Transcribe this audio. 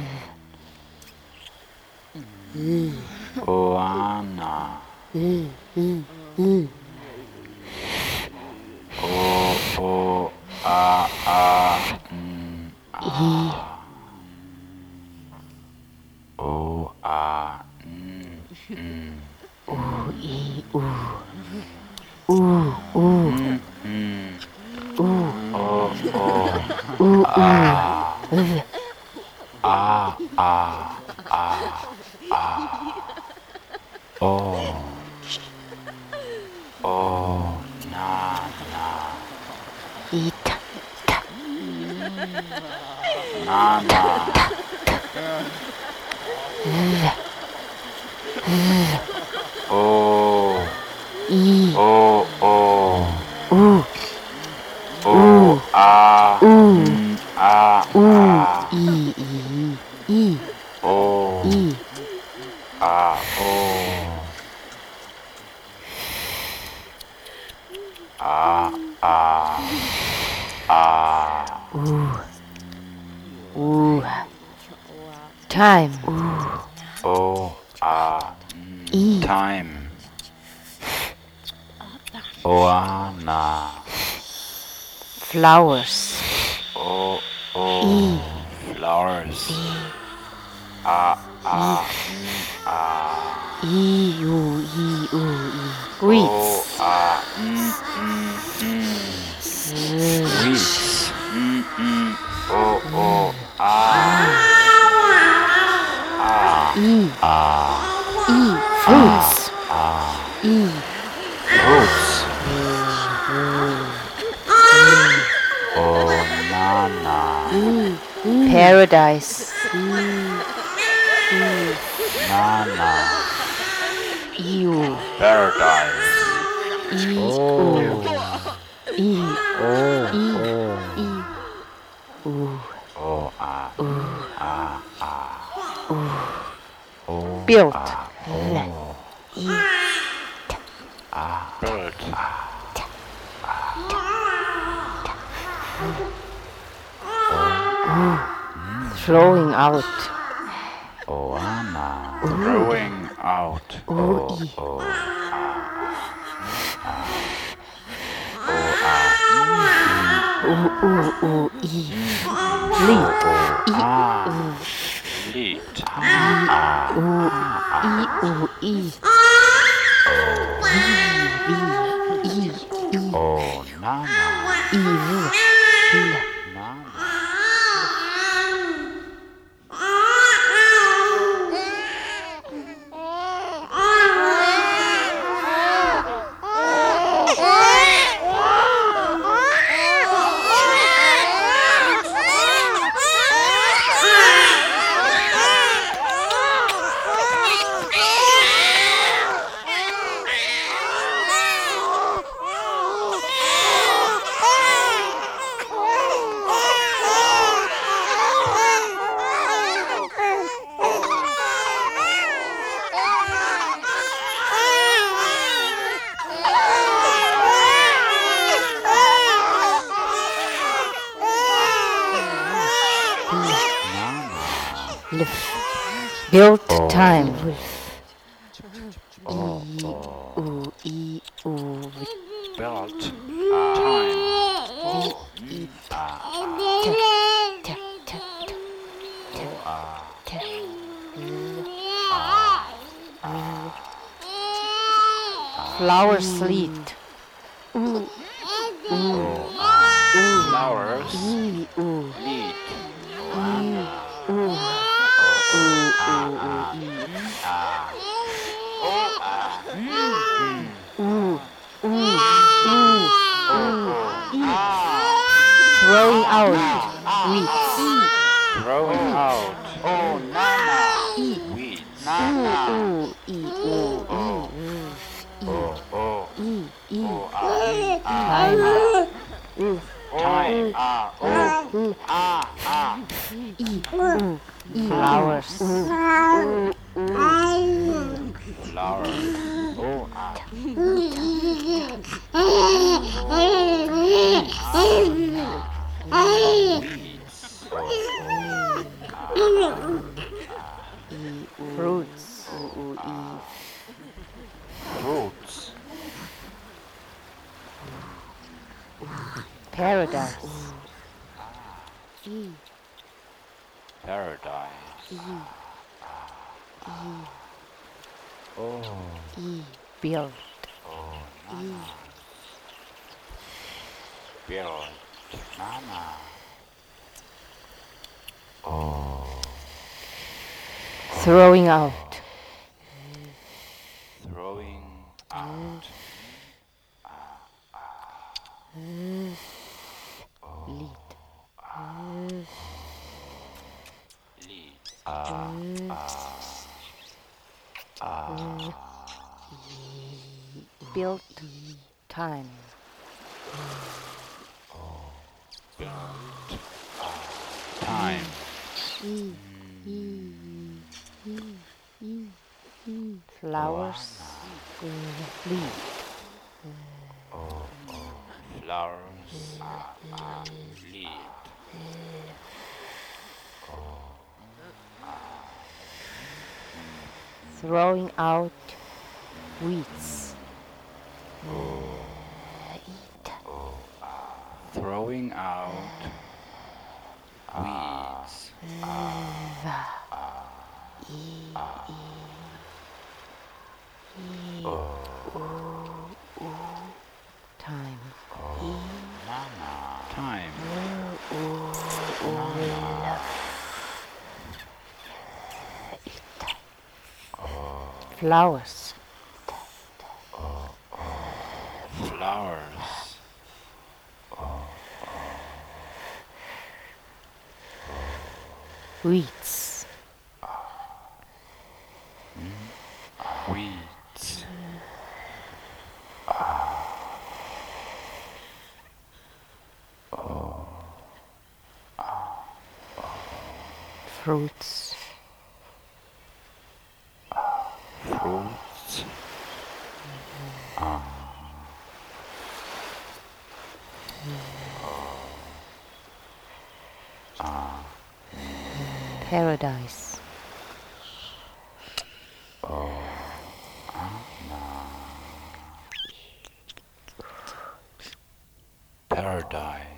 Oana. O a O a Ita. Nana. O I. O U. O a I. I. O I. a o Time. O a I. time. Oana. Flowers. O I. flowers. I. Weeds. Weeds. Fruits. Fruits. Nana. Paradise. Nana. Ew. Paradise. Built. Bird. Flowing out. Oana. Growing out. Lead. Nana. Built time. Built time. Flower sleet. Flowers. Lead. Throwing out. Weeds. Growing out. Nana. Weeds. Nana. Time. Flowers. Flowers. Weeds. Fruits. Fruits. Paradise. Paradise. Build. Build. Nana. Throwing out. Throwing out. Lead. Lead. Build. Time. Time. Flowers. Lead. Flowers. Lead. Throwing out weeds. Throwing out weeds. Time. Time. Flowers. Flowers. Weeds. Weeds. Fruits. Fruits. Paradise. Paradise.